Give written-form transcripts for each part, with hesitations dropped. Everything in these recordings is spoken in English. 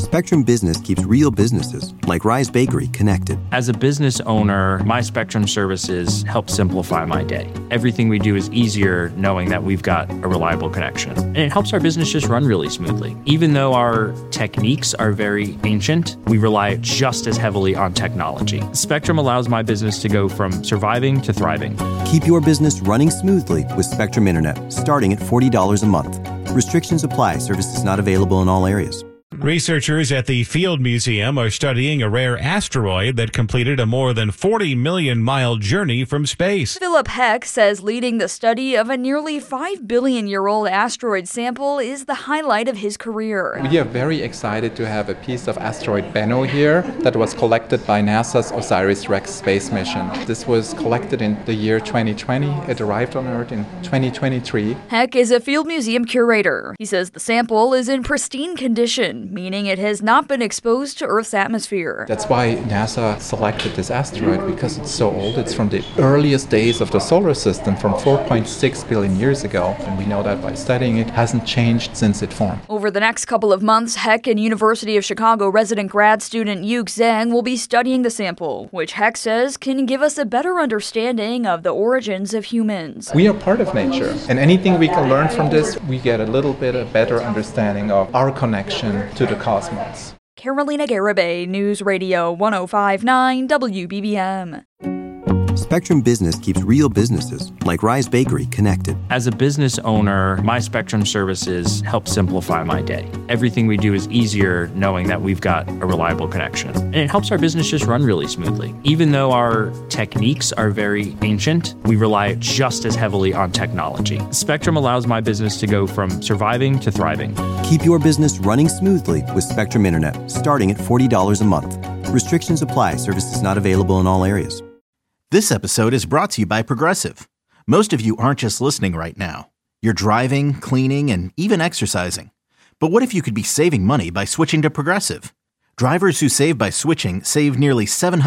Spectrum Business keeps real businesses, like Rise Bakery, connected. As a business owner, my Spectrum services help simplify my day. Everything we do is easier knowing that we've got a reliable connection. And it helps our business just run really smoothly. Even though our techniques are very ancient, we rely just as heavily on technology. Spectrum allows my business to go from surviving to thriving. Keep your business running smoothly with Spectrum Internet, starting at $40 a month. Restrictions apply. Services not available in all areas. Researchers at the Field Museum are studying a rare asteroid that completed a more than 40 million mile journey from space. Philip Heck says leading the study of a nearly 5 billion-year-old asteroid sample is the highlight of his career. We are very excited to have a piece of asteroid Bennu here that was collected by NASA's OSIRIS-REx space mission. This was collected in the year 2020. It arrived on Earth in 2023. Heck is a Field Museum curator. He says the sample is in pristine condition, meaning it has not been exposed to Earth's atmosphere. That's why NASA selected this asteroid, because it's so old. It's from the earliest days of the solar system, from 4.6 billion years ago. And we know that by studying it, hasn't changed since it formed. Over the next couple of months, Heck and University of Chicago resident grad student Yuk Zhang will be studying the sample, which Heck says can give us a better understanding of the origins of humans. We are part of nature, and anything we can learn from this, we get a little bit a better understanding of our connection to the cosmos. Carolina Garibay, News Radio 105.9 WBBM. Spectrum Business keeps real businesses, like Rise Bakery, connected. As a business owner, my Spectrum services help simplify my day. Everything we do is easier knowing that we've got a reliable connection. And it helps our business just run really smoothly. Even though our techniques are very ancient, we rely just as heavily on technology. Spectrum allows my business to go from surviving to thriving. Keep your business running smoothly with Spectrum Internet, starting at $40 a month. Restrictions apply. Services not available in all areas. This episode is brought to you by Progressive. Most of you aren't just listening right now. You're driving, cleaning, and even exercising. But what if you could be saving money by switching to Progressive? Drivers who save by switching save nearly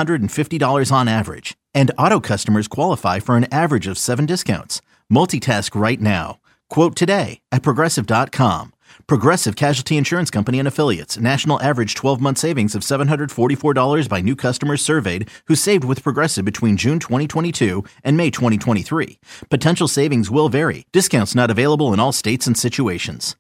$750 on average. And auto customers qualify for an average of 7 discounts. Multitask right now. Quote today at Progressive.com. Progressive Casualty Insurance Company and Affiliates. National average 12-month savings of $744 by new customers surveyed who saved with Progressive between June 2022 and May 2023. Potential savings will vary. Discounts not available in all states and situations.